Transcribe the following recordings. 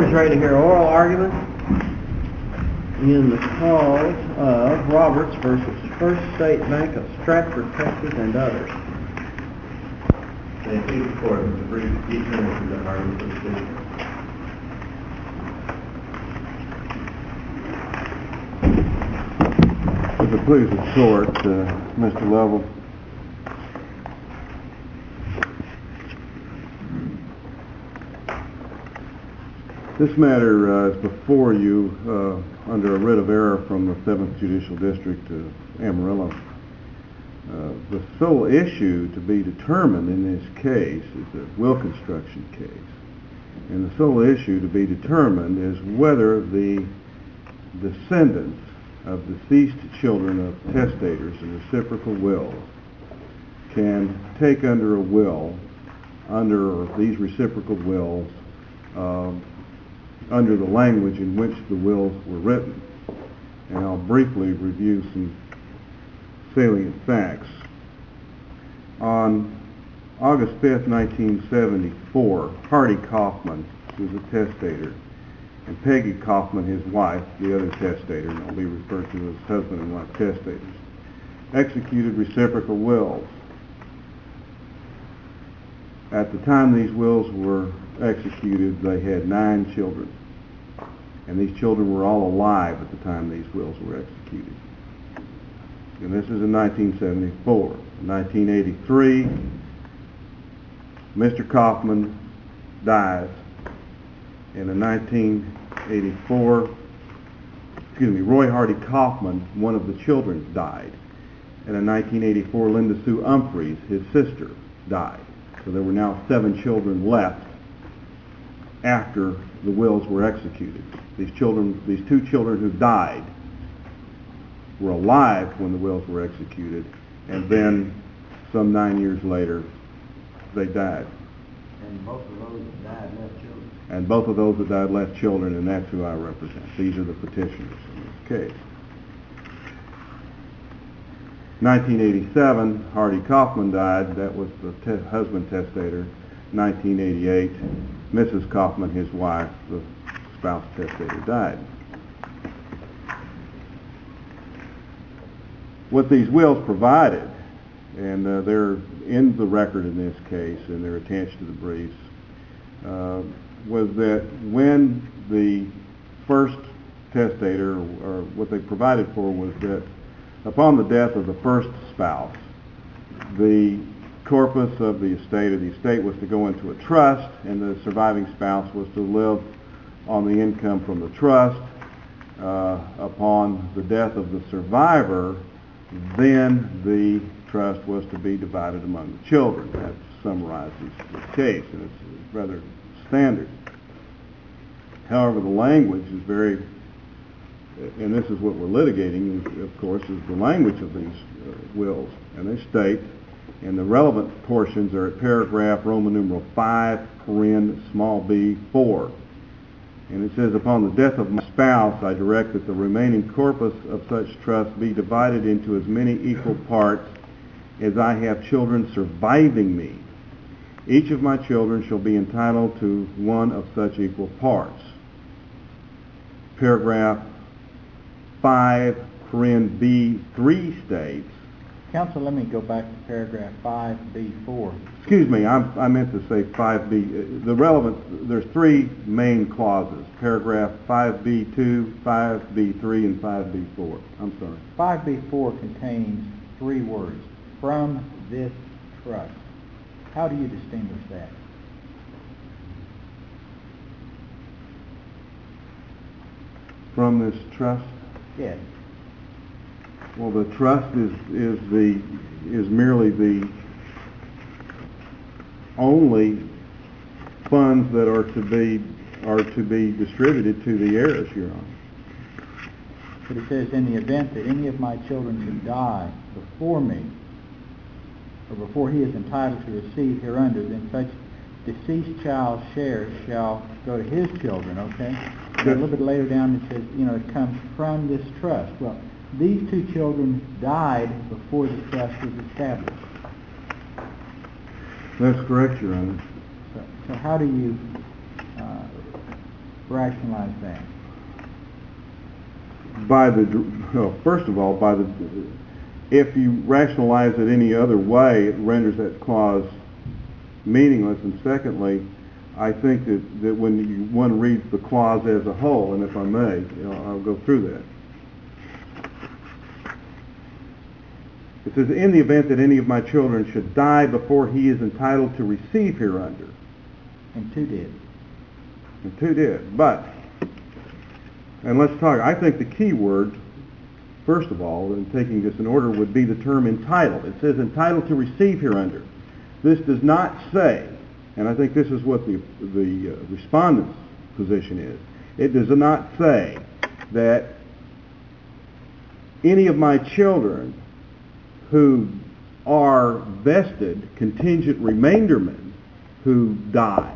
is ready to hear oral argument in the cause of Roberts versus First State Bank of Stratford, Texas, and others. May it please the Court, Mr. Brief, 8 minutes is the argument for the case. If it please the Court, Mr. Lovell. This matter is before you under a writ of error from the 7th Judicial District of Amarillo. The sole issue to be determined in this case is a will construction case. And the sole issue to be determined is whether the descendants of deceased children of testators and reciprocal wills can take under a will, under these reciprocal wills, under the language in which the wills were written. And I'll briefly review some salient facts. On August 5th, 1974, Hardy Kaufman, who was a testator, and Peggy Kaufman, his wife, the other testator, and they'll be referred to as husband and wife testators, executed reciprocal wills. At the time these wills were executed, they had 9 children. And these children were all alive at the time these wills were executed. And this is in 1974. In 1983, Mr. Kaufman dies. And in 1984, Roy Hardy Kaufman, one of the children, died. And in 1984, Linda Sue Humphreys, his sister, died. So there were now 7 children left after the wills were executed. These 2 children who died were alive when the wills were executed, and then some 9 years later, they died. And both of those that died left children. And both of those that died left children, and that's who I represent. These are the petitioners in this case. 1987, Hardy Kaufman died. That was the husband testator. 1988, Mrs. Kaufman, his wife, the spouse testator, died. What these wills provided, and they're in the record in this case, and they're attached to the briefs, was that when the first testator, or what they provided for, was that upon the death of the first spouse, the corpus of the estate, or the estate, was to go into a trust, and the surviving spouse was to live on the income from the trust. Upon the death of the survivor, then the trust was to be divided among the children. That summarizes the case, and it's rather standard. However, the language is very, and this is what we're litigating, of course, is the language of these wills. And they state, and the relevant portions are at paragraph Roman numeral 5, small b, 4. And it says, upon the death of my spouse, I direct that the remaining corpus of such trust be divided into as many equal parts as I have children surviving me. Each of my children shall be entitled to one of such equal parts. Paragraph 5, B3 states, Counsel, let me go back to paragraph 5B4. Excuse me, I meant to say 5B. The relevant, there's 3 main clauses, paragraph 5B2, 5B3, and 5B4. I'm sorry. 5B4 contains 3 words, from this trust. How do you distinguish that? From this trust? Yes. Well, the trust is merely the only funds that are to be distributed to the heirs, Your Honor. But it says, in the event that any of my children should die before me, or before he is entitled to receive hereunder, then such deceased child's shares shall go to his children, okay? Yes. A little bit later down it says, it comes from this trust. Well, these 2 children died before the trust was established. That's correct, Your Honor. So how do you rationalize that? First of all, if you rationalize it any other way, it renders that clause meaningless. And secondly, I think that when one reads the clause as a whole, and if I may, I'll go through that. It says, in the event that any of my children should die before he is entitled to receive hereunder. And two did. And two did. And let's talk, I think the key word, first of all, in taking this in order, would be the term entitled. It says entitled to receive hereunder. This does not say, and I think this is what the respondent's position is, it does not say that any of my children who are vested contingent remaindermen who die.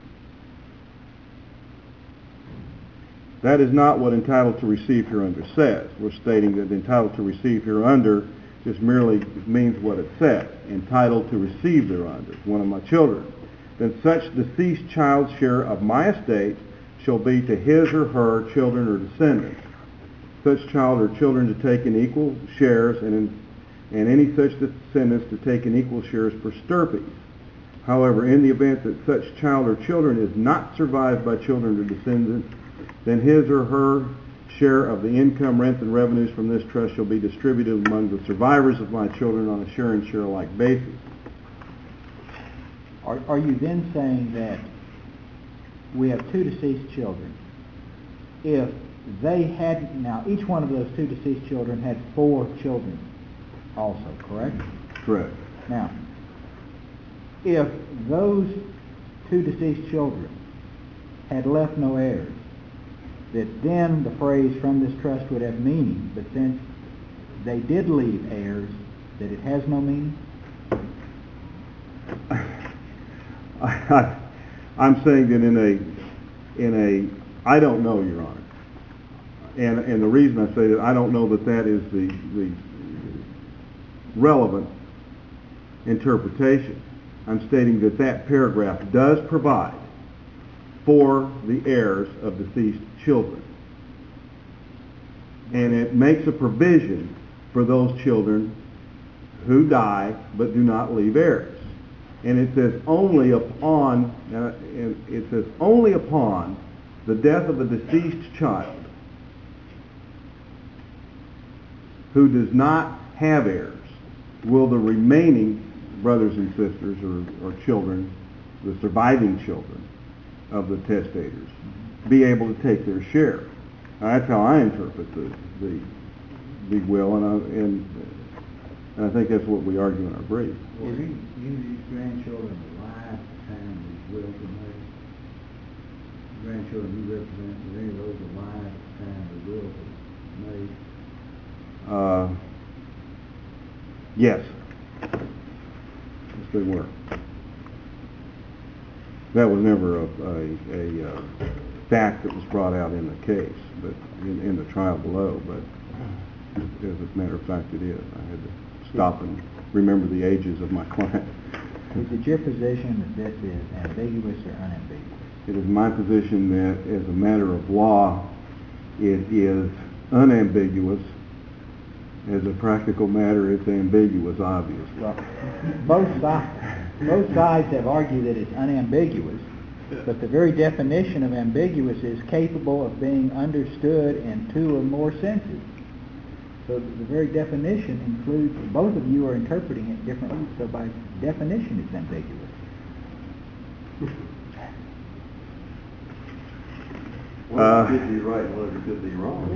That is not what entitled to receive hereunder says. We're stating that entitled to receive hereunder just merely means what it says, entitled to receive thereunder, one of my children. Then such deceased child's share of my estate shall be to his or her children or descendants. Such child or children to take in equal shares, and any such descendants to take in equal shares per stirpes. However, in the event that such child or children is not survived by children or descendants, then his or her share of the income, rents, and revenues from this trust shall be distributed among the survivors of my children on a share and share alike basis. Are you then saying that we have two deceased children? If they had, now each one of those two deceased children had 4 children also, correct? Correct. Now, if those two deceased children had left no heirs, that then the phrase from this trust would have meaning, but since they did leave heirs, that it has no meaning? I'm saying that in a I don't know, Your Honor, and the reason I say that I don't know that is the relevant interpretation. I'm stating that paragraph does provide for the heirs of deceased children, and it makes a provision for those children who die but do not leave heirs. And it says only upon the death of a deceased child who does not have heirs will the remaining brothers and sisters or children, the surviving children of the testators, be able to take their share. Now, that's how I interpret the will, and I think that's what we argue in our brief. Were any of these grandchildren alive at the time these wills were made? Grandchildren you represent, were any of those alive at the time the wills were made? Yes. Yes, they were. That was never a fact that was brought out in the case, but in the trial below. But as a matter of fact, it is. I had to stop and remember the ages of my client. Is it your position that this is ambiguous or unambiguous? It is my position that, as a matter of law, it is unambiguous. As a practical matter, it's ambiguous, obviously. Well, both sides have argued that it's unambiguous, but the very definition of ambiguous is capable of being understood in 2 or more senses. So the very definition includes, both of you are interpreting it differently, so by definition it's ambiguous. One could be right, one could be wrong.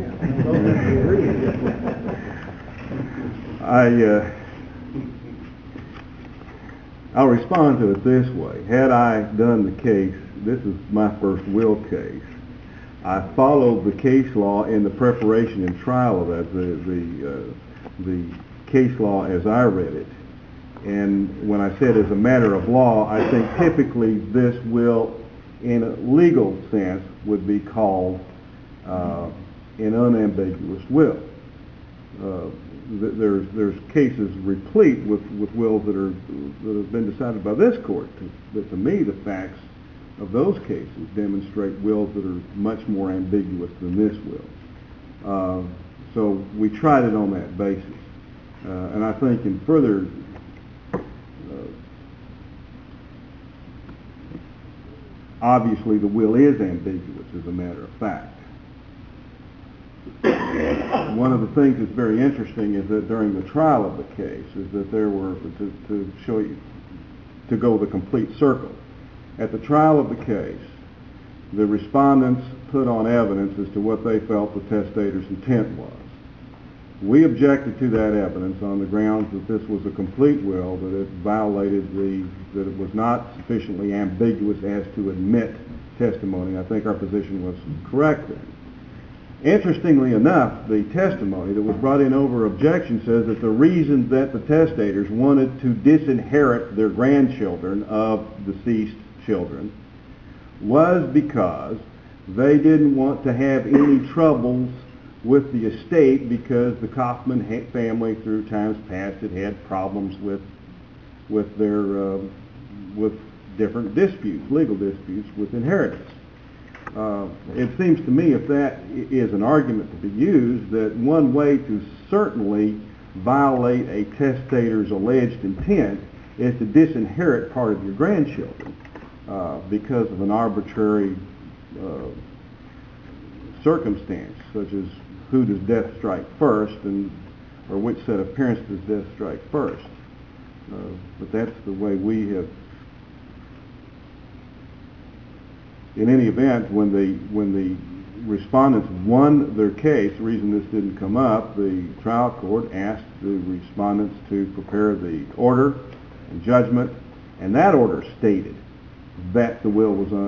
I'll respond to it this way. Had I done the case, this is my first will case, I followed the case law in the preparation and trial of that, the case law as I read it. And when I said as a matter of law, I think typically this will, in a legal sense, would be called an unambiguous will. There's cases replete with wills that have been decided by this court, but to me the facts of those cases demonstrate wills that are much more ambiguous than this will. So we tried it on that basis. And I think in further obviously the will is ambiguous as a matter of fact. One of the things that's very interesting is that during the trial of the case is that there were, to show you, to go the complete circle. At the trial of the case, the respondents put on evidence as to what they felt the testator's intent was. We objected to that evidence on the grounds that this was a complete will, that it violated that it was not sufficiently ambiguous as to admit testimony. I think our position was correct there. Interestingly enough, the testimony that was brought in over objection says that the reason that the testators wanted to disinherit their grandchildren of deceased children was because they didn't want to have any troubles with the estate, because the Kaufman family through times past had had problems with different disputes, legal disputes with inheritance. It seems to me, if that is an argument to be used, that one way to certainly violate a testator's alleged intent is to disinherit part of your grandchildren because of an arbitrary circumstance, such as who does death strike first, or which set of parents does death strike first. But that's the way we have. In any event, when the respondents won their case, the reason this didn't come up, the trial court asked the respondents to prepare the order and judgment, and that order stated that the will was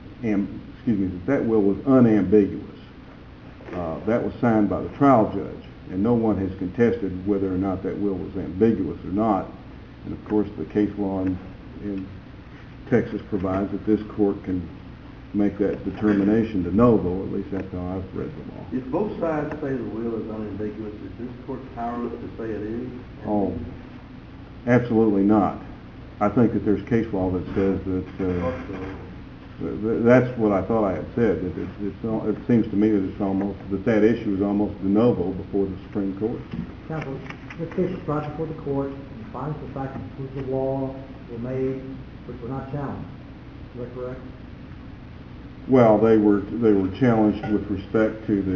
unambiguous. That was signed by the trial judge, and no one has contested whether or not that will was ambiguous or not. And of course, the case law in Texas provides that this court can make that determination de novo. At least that's how I've read the law. If both sides say the will is unambiguous, is this court powerless to say it is? Oh, absolutely not. I think that there's case law that says that that's what I thought I had said. That it seems to me that it's almost that issue is almost de novo before the Supreme Court. Counsel, this case was brought before the court, and findings of fact and conclusions of law were made, which were not challenged. Is that correct? Well, they were challenged with respect to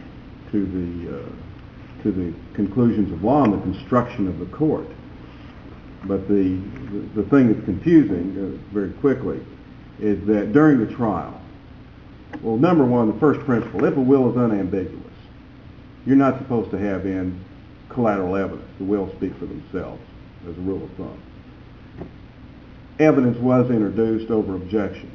the conclusions of law and the construction of the court. But the thing that's confusing very quickly is that during the trial, well, number one, the first principle, if a will is unambiguous, you're not supposed to have in collateral evidence. The will speaks for themselves as a rule of thumb. Evidence was introduced over objection.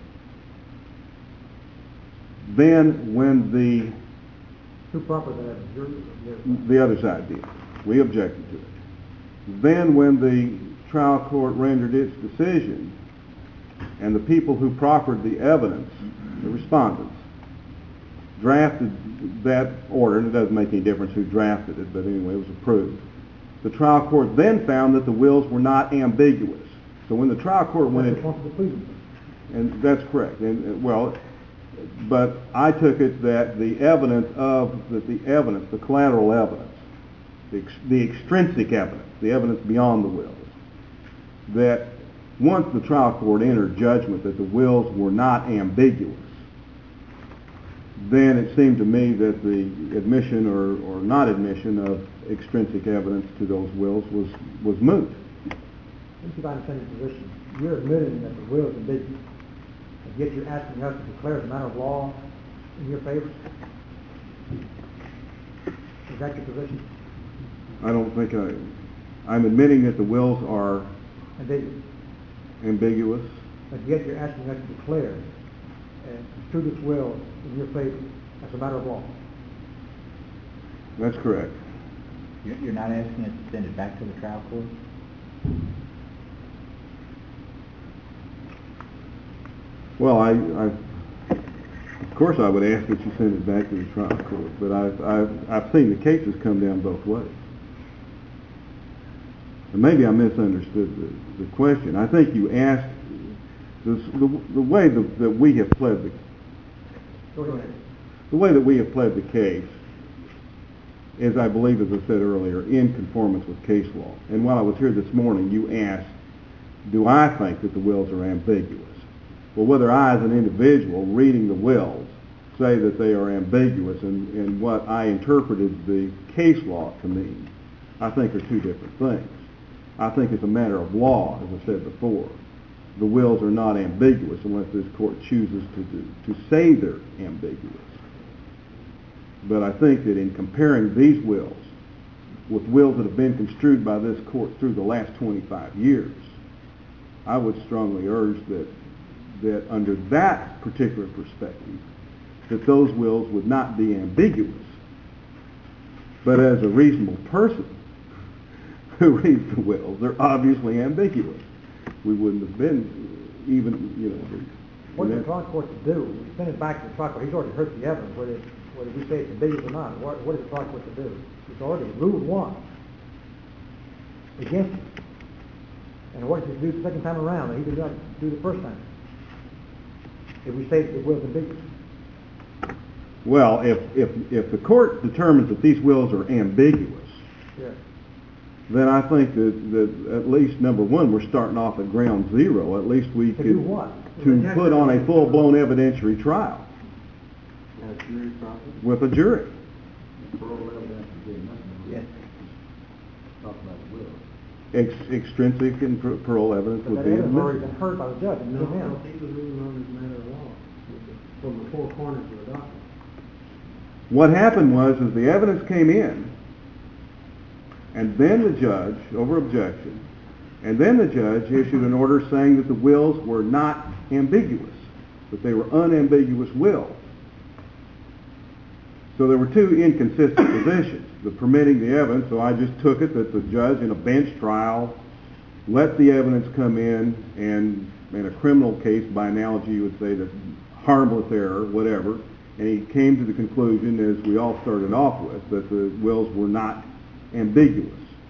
Then when Who proffered that? the other side did, we objected to it. Then when the trial court rendered its decision, and the people who proffered the evidence, the respondents, drafted that order, and it doesn't make any difference who drafted it, but anyway, it was approved. The trial court then found that the wills were not ambiguous. So when the trial court went in, and that's correct, but I took it that the collateral evidence, the extrinsic evidence, the evidence beyond the wills, that once the trial court entered judgment that the wills were not ambiguous, then it seemed to me that the admission or not admission of extrinsic evidence to those wills was moot. If I understand your position, you're admitting that the will is ambiguous, and yet you're asking us to declare as a matter of law in your favor? Is that your position? I don't think I'm admitting that the wills are ambiguous. But yet you're asking us to declare and construe this will in your favor as a matter of law. That's correct. You're not asking us to send it back to the trial court? Well, of course I would ask that you send it back to the trial court, but I've seen the cases come down both ways. And maybe I misunderstood the question. I think you asked the way that we have pled Go ahead. the way that we have pled the case is, I believe, as I said earlier, in conformance with case law. And while I was here this morning, you asked, do I think that the wills are ambiguous? Well, whether I, as an individual, reading the wills, say that they are ambiguous and what I interpreted the case law to mean, I think are two different things. I think it's a matter of law, as I said before. The wills are not ambiguous unless this court chooses to say they're ambiguous. But I think that in comparing these wills with wills that have been construed by this court through the last 25 years, I would strongly urge that under that particular perspective, that those wills would not be ambiguous. But as a reasonable person who reads the wills, they're obviously ambiguous. We wouldn't have been even, What does the trial court to do? We send it back to the trial court. He's already heard the evidence, whether we say it's ambiguous or not. What does the trial court to do? It's already ruled one against you. And what does he do the second time around that he did not do the first time? If we say the will's ambiguous. Well, if the court determines that these wills are ambiguous, Yes. then I think that at least, number one, we're starting off at ground zero. At least we To could do what? to put on a full-blown evidentiary trial And a jury process. with a jury. Parole evidence is good enough. Yes. Talk about the will. Extrinsic and parole evidence But would that be evidence has already admissible. been heard by the judge. And No, to him. he was ruling on as a matter of law from the four corners of the document. What happened was the evidence came in, and then the judge, over objection, and then the judge issued an order saying that the wills were not ambiguous, that they were unambiguous wills. So there were two inconsistent positions, the permitting the evidence, so I just took it that the judge in a bench trial let the evidence come in, and in a criminal case, by analogy, you would say that harmless error, whatever, and he came to the conclusion, as we all started off with, that the wills were not ambiguous.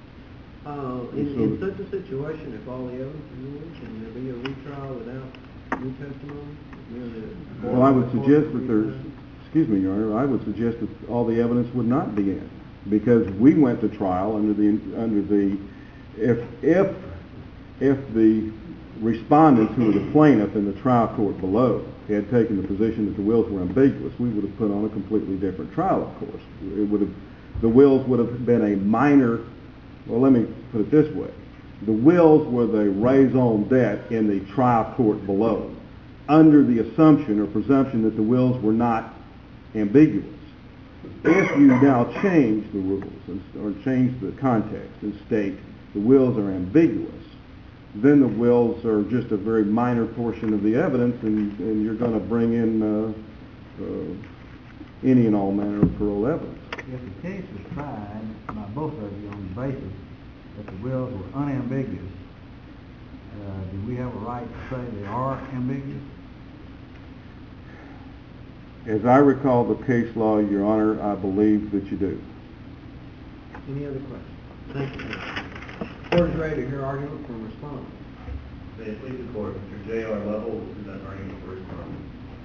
In such a situation, if all the evidence is in, can there be a retrial without new testimony? Well, I would suggest that excuse me, Your Honor, I would suggest that all the evidence would not be in, because we went to trial if the respondents who were the plaintiff in the trial court below had taken the position that the wills were ambiguous, we would have put on a completely different trial, of course. The wills would have been a minor, well, let me put it this way. The wills were the raison d'etre in the trial court below, under the assumption or presumption that the wills were not ambiguous. If you now change the rules or change the context and state the wills are ambiguous, then the wills are just a very minor portion of the evidence, and you're going to bring in any and all manner of parole evidence. If the case was tried by both of you on the basis that the wills were unambiguous, do we have a right to say they are ambiguous? As I recall the case law, Your Honor, I believe that you do. Any other questions? Thank you. Court is ready to hear argument from respondents. May it please the court, Mr. J.R. Lovell will present argument for respondents.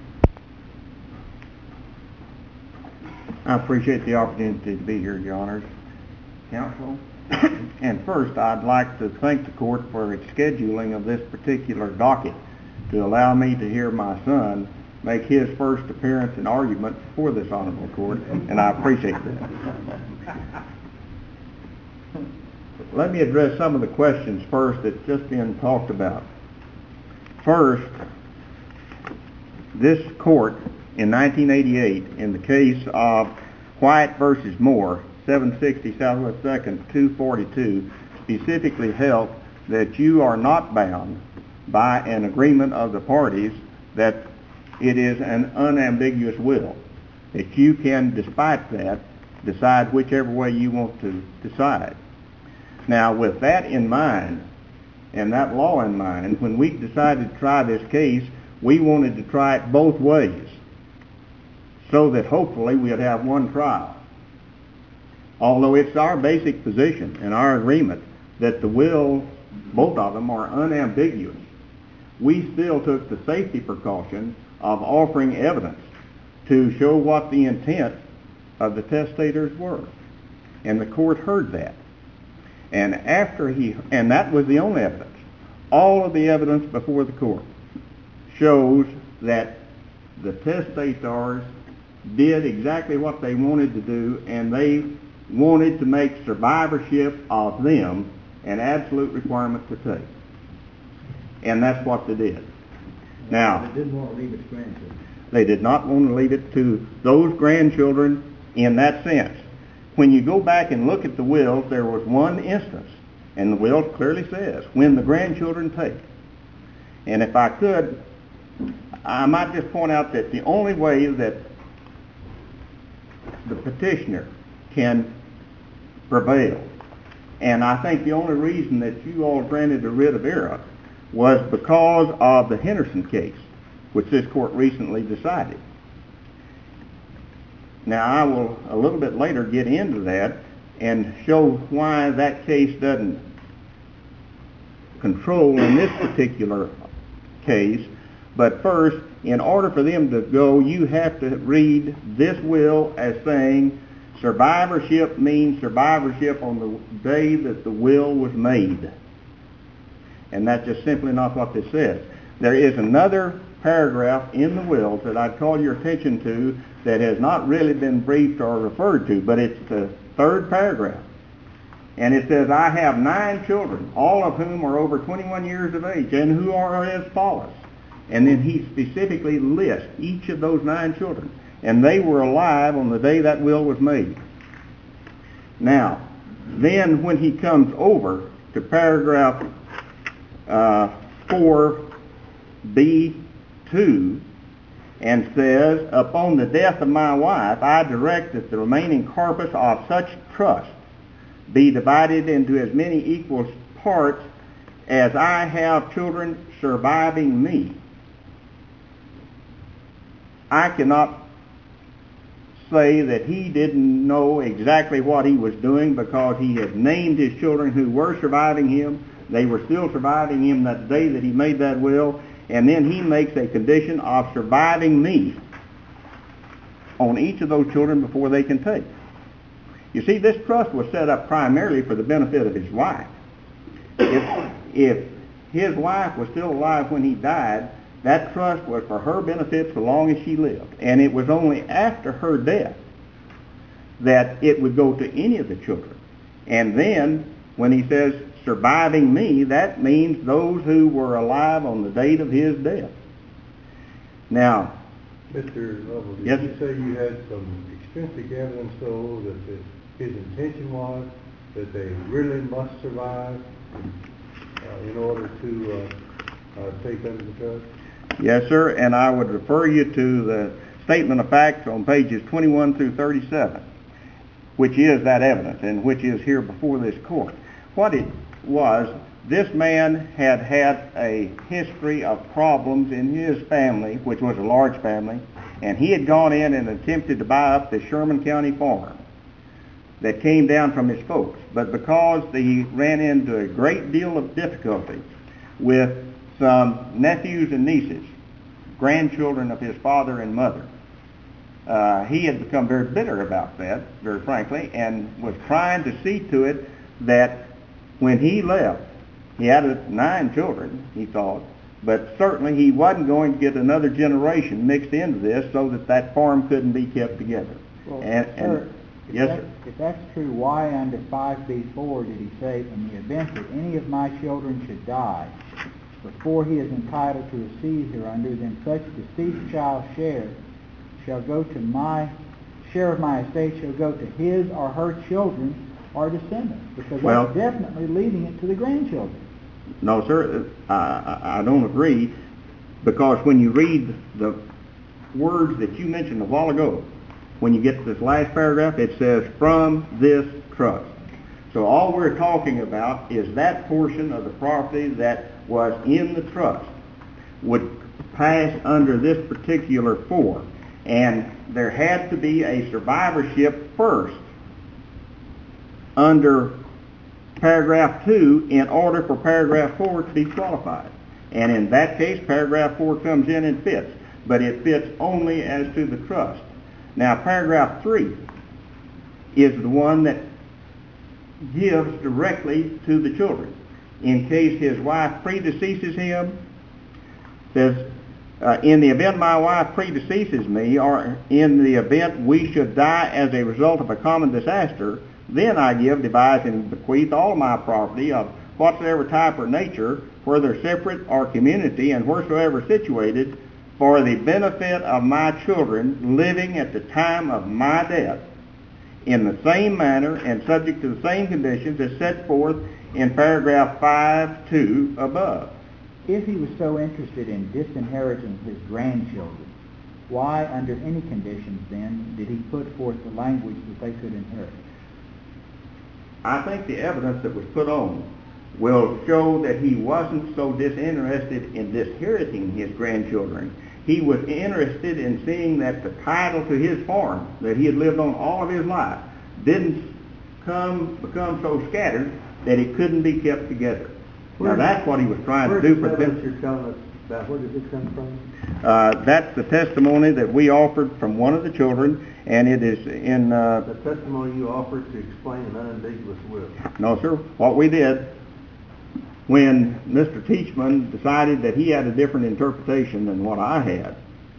I appreciate the opportunity to be here, Your Honors. Counsel. And first, I'd like to thank the court for its scheduling of this particular docket to allow me to hear my son make his first appearance and argument before this honorable court, and I appreciate that. Let me address some of the questions first that's just been talked about. First, this court in 1988, in the case of White v. Moore, 760 Southwest 2nd, 242, specifically held that you are not bound by an agreement of the parties that it is an unambiguous will, that you can, despite that, decide whichever way you want to decide. Now, with that in mind, and that law in mind, when we decided to try this case, we wanted to try it both ways, so that hopefully we'd have one trial. Although it's our basic position and our agreement that the wills, both of them, are unambiguous, we still took the safety precaution of offering evidence to show what the intent of the testators were. And the court heard that. And and that was the only evidence. All of the evidence before the court shows that the testators did exactly what they wanted to do, and they wanted to make survivorship of them an absolute requirement to take. And that's what they did. Now, They didn't want to leave it to grandchildren. they did not want to leave it to those grandchildren in that sense. When you go back and look at the wills, there was one instance, and the will clearly says, when the grandchildren take. And if I could, I might just point out that the only way that the petitioner can prevail, and I think the only reason that you all granted a writ of error was because of the Henderson case, which this court recently decided. Now, I will a little bit later get into that and show why that case doesn't control in this particular case. But first, in order for them to go, you have to read this will as saying survivorship means survivorship on the day that the will was made. And that's just simply not what this says. There is another paragraph in the wills that I'd call your attention to that has not really been briefed or referred to, but it's the third paragraph. And it says, I have 9 children, all of whom are over 21 years of age, and who are as follows. And then he specifically lists each of those 9 children. And they were alive on the day that will was made. Now, then when he comes over to paragraph 4b2 and says, upon the death of my wife, I direct that the remaining corpus of such trust be divided into as many equal parts as I have children surviving me. I cannot say that he didn't know exactly what he was doing, because he had named his children who were surviving him. They were still surviving him that day that he made that will. And then he makes a condition of surviving me on each of those children before they can take. You see, this trust was set up primarily for the benefit of his wife. If his wife was still alive when he died, that trust was for her benefit so long as she lived. And it was only after her death that it would go to any of the children. And then, when he says surviving me, that means those who were alive on the date of his death. Now, Mr. Lovell, did Yes. you say you had some extrinsic evidence, though, that his intention was that they really must survive in order to take under the trust? yes, sir, and I would refer you to the statement of facts on pages 21 through 37, which is that evidence and which is here before this court. What it was, this man had had a history of problems in his family, which was a large family, and he had gone in and attempted to buy up the Sherman County farm that came down from his folks. But because he ran into a great deal of difficulty with some nephews and nieces, grandchildren of his father and mother, he had become very bitter about that, very frankly, and was trying to see to it that when he left, he had 9 children, he thought, but certainly he wasn't going to get another generation mixed into this so that that farm couldn't be kept together. Well, Yes, sir. If that's true, why under 5b4 did he say, in the event that any of my children should die before he is entitled to receive hereunder, then such deceased child's share of my estate shall go to his or her children or descendants? Because that's definitely leaving it to the grandchildren. No, sir, I don't agree, because when you read the words that you mentioned a while ago, when you get to this last paragraph, it says, from this trust. So all we're talking about is that portion of the property that was in the trust would pass under this particular 4. And there had to be a survivorship first under paragraph 2 in order for paragraph 4 to be qualified. And in that case, paragraph 4 comes in and fits, but it fits only as to the trust. Now, paragraph 3 is the one that gives directly to the children. In case his wife predeceases him, says, in the event my wife predeceases me, or in the event we should die as a result of a common disaster, then I give, devise, and bequeath all my property of whatsoever type or nature, whether separate or community, and wheresoever situated, for the benefit of my children living at the time of my death, in the same manner and subject to the same conditions as set forth in paragraph 5.2 above. If he was so interested in disinheriting his grandchildren, why, under any conditions then, did he put forth the language that they could inherit? I think the evidence that was put on will show that he wasn't so disinterested in disinheriting his grandchildren. He was interested in seeing that the title to his farm that he had lived on all of his life didn't become so scattered that it couldn't be kept together. Now that's what he was trying to do for the benefit. You're telling us about where did this come from? That's the testimony that we offered from one of the children, and it is in... The testimony you offered to explain an unambiguous will. No, sir. What we did, when Mr. Teachman decided that he had a different interpretation than what I had,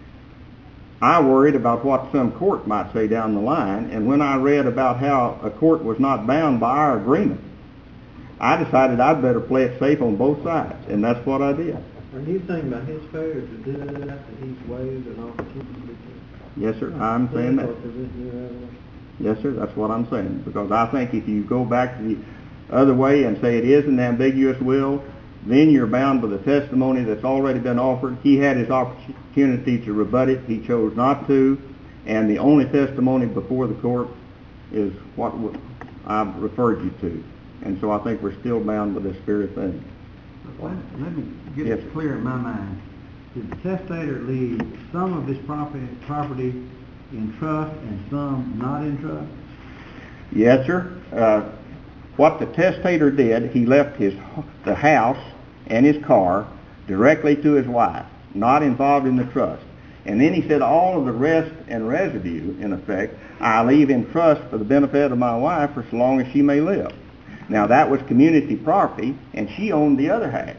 I worried about what some court might say down the line, and when I read about how a court was not bound by our agreement, I decided I'd better play it safe on both sides, and that's what I did. Are you thinking about his failure to do that after he's waived an opportunity to? Yes, sir, I'm saying that. Yes, sir, that's what I'm saying, because I think if you go back to the other way and say it is an ambiguous will, then you're bound by the testimony that's already been offered. He had his opportunity to rebut it. He chose not to, and the only testimony before the court is what I've referred you to. And so I think we're still bound by the spirit thing. Let me get it clear in my mind. Did the testator leave some of his property in trust and some not in trust? Yes, sir. What the testator did, he left the house and his car directly to his wife, not involved in the trust. And then he said all of the rest and residue, in effect, I leave in trust for the benefit of my wife for so long as she may live. Now that was community property, and she owned the other half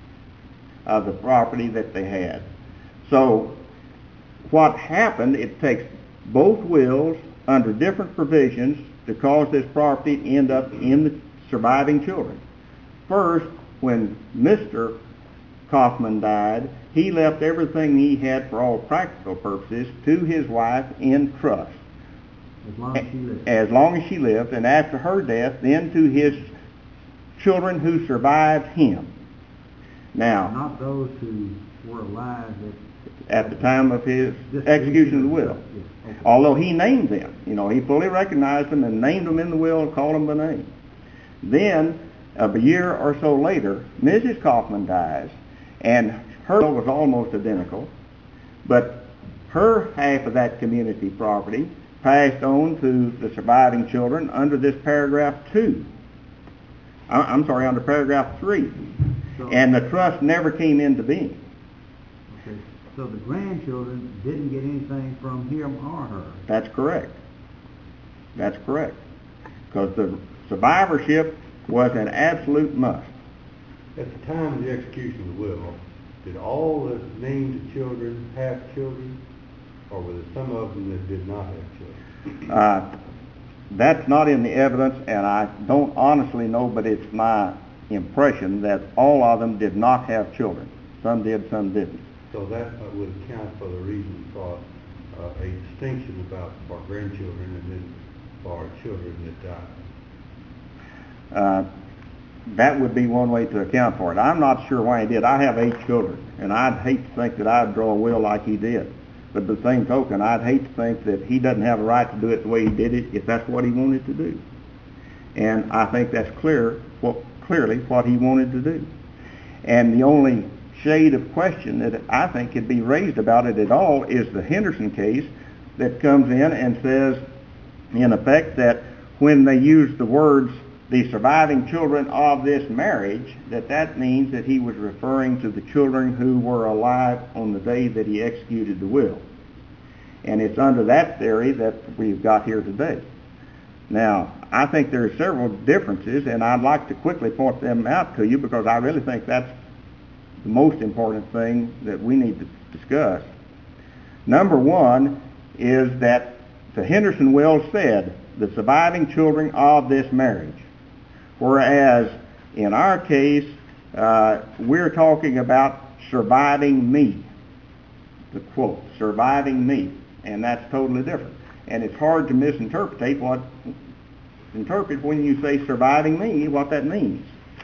of the property that they had. So what happened, it takes both wills under different provisions to cause this property to end up in the surviving children. First, when Mr. Kaufman died, he left everything he had for all practical purposes to his wife in trust. As long as she lived. As long as she lived, and after her death, then to his children who survived him. Now, not those who were alive at the time of his execution of the will. Yes. Okay. Although he named them, he fully recognized them and named them in the will and called them by name. Then, a year or so later, Mrs. Kaufman dies, and her will was almost identical, but her half of that community property passed on to the surviving children under this paragraph 2. Under paragraph 3. And the trust never came into being. Okay. So the grandchildren didn't get anything from him or her. That's correct. That's correct. Because the survivorship was an absolute must. At the time of the execution of the will, did all the named children have children, or were there some of them that did not have children? That's not in the evidence, and I don't honestly know, but it's my impression that all of them did not have children. Some did, some didn't. So that would account for the reason for a distinction for grandchildren and then for children that died. That would be one way to account for it. I'm not sure why he did. I have 8 children, and I'd hate to think that I'd draw a will like he did. But by the same token, I'd hate to think that he doesn't have a right to do it the way he did it if that's what he wanted to do. And I think that's clearly what he wanted to do. And the only shade of question that I think could be raised about it at all is the Henderson case that comes in and says, in effect, that when they use the words the surviving children of this marriage, that means that he was referring to the children who were alive on the day that he executed the will. And it's under that theory that we've got here today. Now, I think there are several differences, and I'd like to quickly point them out to you because I really think that's the most important thing that we need to discuss. Number one is that the Henderson will said the surviving children of this marriage, whereas in our case we're talking about surviving me, the quote, surviving me, and that's totally different. And it's hard to interpret when you say surviving me, what that means.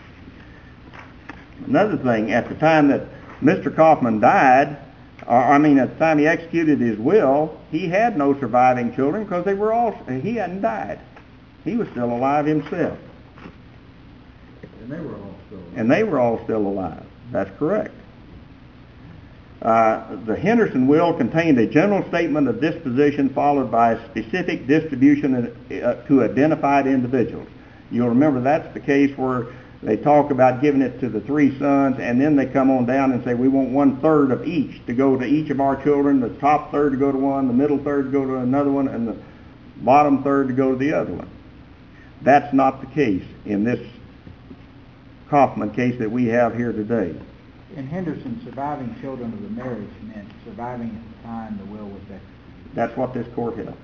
Another thing, at the time that Mr. Kaufman died, at the time he executed his will, he had no surviving children because he hadn't died. He was still alive himself. And they were all still alive. And they were all still alive. That's correct. The Henderson will contained a general statement of disposition followed by a specific distribution to identified individuals. You'll remember that's the case where they talk about giving it to the three sons, and then they come on down and say we want 1/3 of each to go to each of our children, the top third to go to one, the middle third to go to another one, and the bottom third to go to the other one. That's not the case in this Kaufman case that we have here today. In Henderson, surviving children of the marriage meant surviving at the time the will was executed. That's what this court held.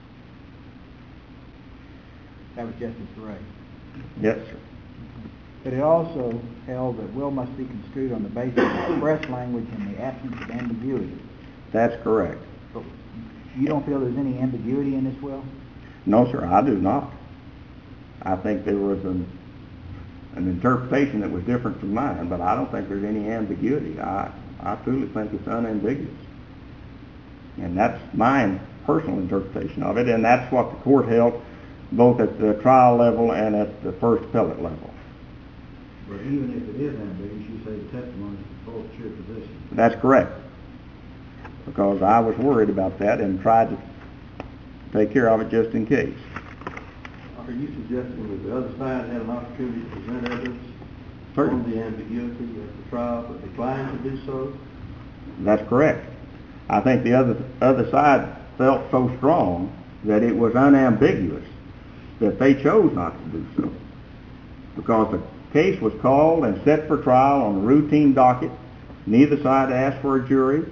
That was Justice Ray. Yes, sir. But it also held that will must be construed on the basis of express language in the absence of ambiguity. That's correct. But you don't feel there's any ambiguity in this will? No, sir, I do not. I think there was an interpretation that was different from mine, but I don't think there's any ambiguity. I truly think it's unambiguous. And that's my personal interpretation of it, and that's what the court held both at the trial level and at the first appellate level. But even if it is ambiguous, you say the testimony supports your position. That's correct. Because I was worried about that and tried to take care of it just in case. Are you suggesting that the other side had an opportunity to present evidence Certainly. on the ambiguity at the trial, but declined to do so? That's correct. I think the other side felt so strong that it was unambiguous that they chose not to do so. Because the case was called and set for trial on a routine docket. Neither side asked for a jury.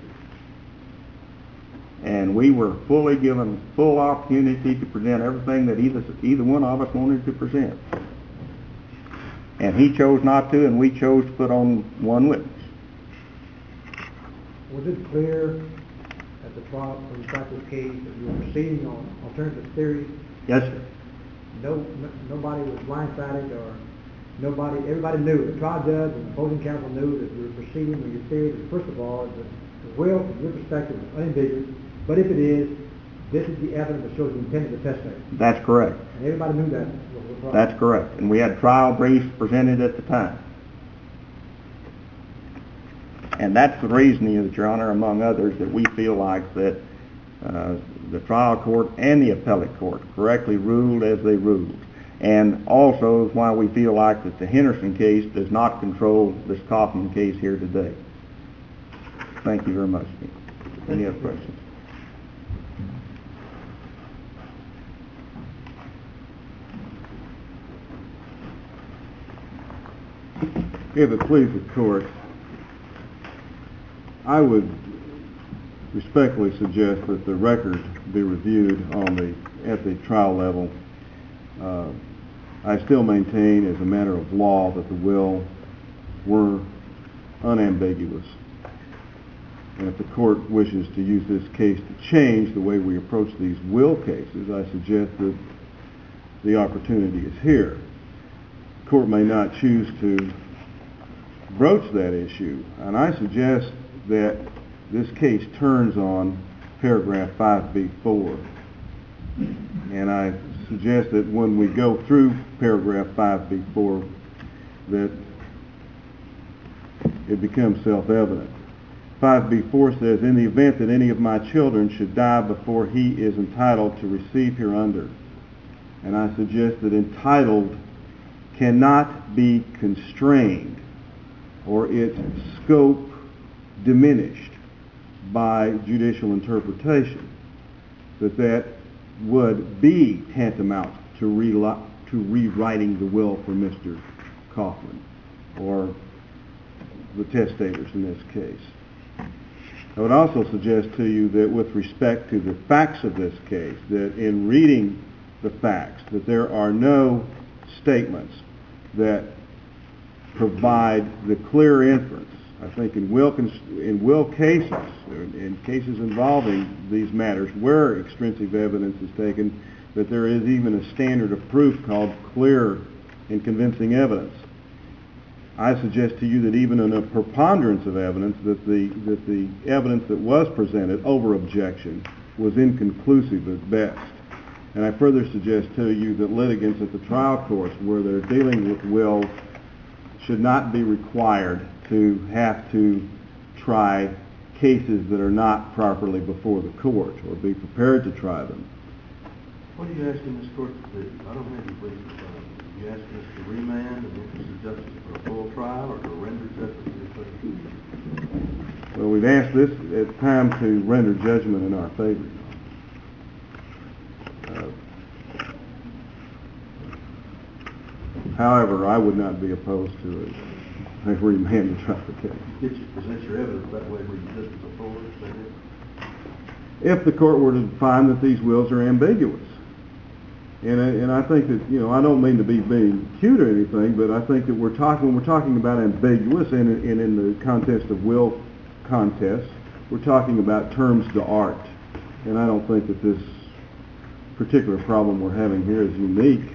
And we were fully given full opportunity to present everything that either one of us wanted to present. And he chose not to, and we chose to put on one witness. Was it clear at the trial when you got this case that you were proceeding on alternative theories? Yes, sir. Nobody was blindsided, or everybody knew, the trial judge and the opposing counsel knew that you were proceeding with your theory that, first of all, the will, from your perspective, is unambiguous, but if it is, this is the evidence that shows the intent of the testator. That's correct. And everybody knew that. That's correct. And we had trial briefs presented at the time. And that's the reasoning, Your Honor, among others, that we feel like that the trial court and the appellate court correctly ruled as they ruled. And also is why we feel like that the Henderson case does not control this Kaufman case here today. Thank you very much. Any other questions? If it please the court, I would respectfully suggest that the record be reviewed at the trial level. I still maintain as a matter of law that the will were unambiguous. And if the court wishes to use this case to change the way we approach these will cases, I suggest that the opportunity is here. The court may not choose to broach that issue, and I suggest that this case turns on paragraph 5B4. And I suggest that when we go through paragraph 5B4 that it becomes self-evident. 5B4 says, in the event that any of my children should die before he is entitled to receive hereunder. And I suggest that entitled cannot be constrained or its scope diminished by judicial interpretation, that would be tantamount to rewriting the will for Mr. Kaufman, or the testators in this case. I would also suggest to you that with respect to the facts of this case, that in reading the facts, that there are no statements that provide the clear inference. I think in will cases, in cases involving these matters where extrinsic evidence is taken, that there is even a standard of proof called clear and convincing evidence. I suggest to you that even in a preponderance of evidence, that the evidence that was presented over objection was inconclusive at best. And I further suggest to you that litigants at the trial courts, where they're dealing with wills, should not be required to have to try cases that are not properly before the court, or be prepared to try them. What are you asking this court to do? I don't have any brief in front of me. Are you asking us to remand and interest of justice for a full trial, or to render justice to the case? Well, we've asked this at time to render judgment in our favor. However, I would not be opposed to a remand to try the case. Present your evidence that way where you did it before, is that it? If the court were to find that these wills are ambiguous. And I think that, I don't mean to be being cute or anything, but I think that when we're talking about ambiguous, and in the context of will contests, we're talking about terms to art. And I don't think that this particular problem we're having here is unique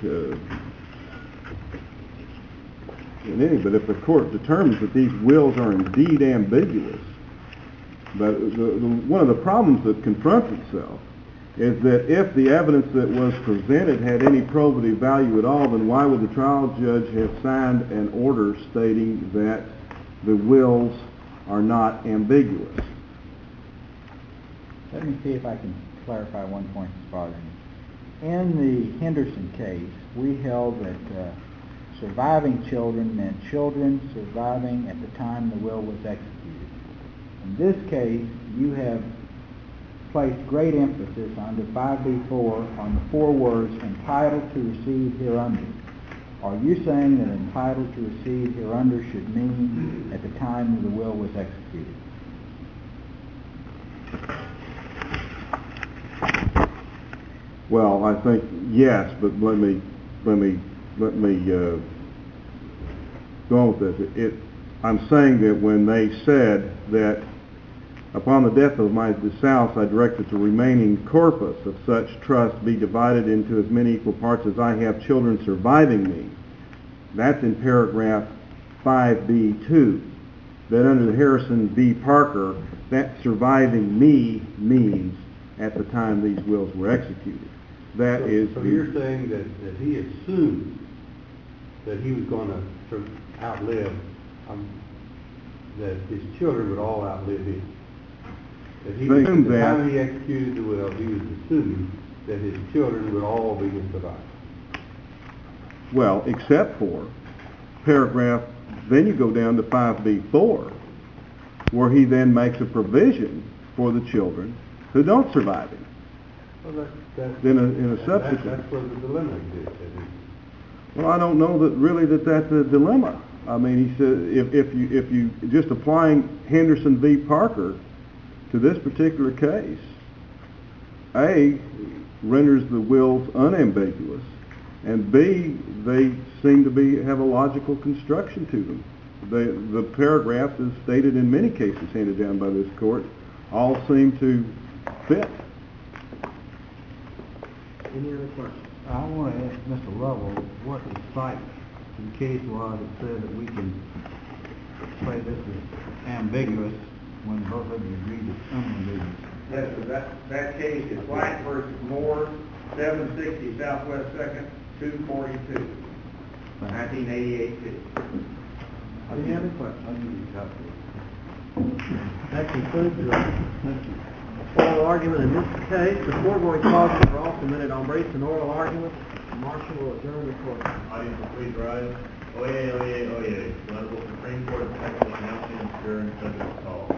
in any. But if the court determines that these wills are indeed ambiguous, but one of the problems that confronts itself is that if the evidence that was presented had any probative value at all, then why would the trial judge have signed an order stating that the wills are not ambiguous? Let me see if I can clarify one point that's bothering me. In the Henderson case, we held that surviving children meant children surviving at the time the will was executed. In this case, you have placed great emphasis under 5B4 on the 4 words entitled to receive hereunder. Are you saying that entitled to receive hereunder should mean at the time the will was executed? Well, I think yes, but let me go on with this. I'm saying that when they said that upon the death of my spouse, I directed the remaining corpus of such trust be divided into as many equal parts as I have children surviving me. That's in paragraph 5B2. That under the Harrison v. Parker, that surviving me means at the time these wills were executed. So you're saying that he assumed that he was going to outlive, that his children would all outlive him. That he was, at the time he executed the will, he was assuming that his children would all be his survivors. Well, except for paragraph, then you go down to 5B4, where he then makes a provision for the children who don't survive him. Well, in a subsequent. That's where the dilemma exists. Well, I don't know that that's a dilemma. I mean, he said if you just applying Henderson v. Parker to this particular case, A, renders the wills unambiguous, and B, they seem to have a logical construction to them. The paragraphs, as stated in many cases handed down by this court, all seem to fit. Any other questions? I want to ask Mr. Lovell what the cite to the case was that said that we can say this is ambiguous when both of you agreed it's unambiguous. Yes, sir. That case is White v. Moore, 760 Southwest 2nd, 242, 1988 case. Any other questions? I'll give you a copy. That concludes the oral argument in this case. The foregoing clauses are all submitted on briefs and oral arguments. Marshal will adjourn the court. Audience will please rise. Oyez, oyez, oyez. The Honorable Supreme Court of Texas now stands adjourned, subject to call.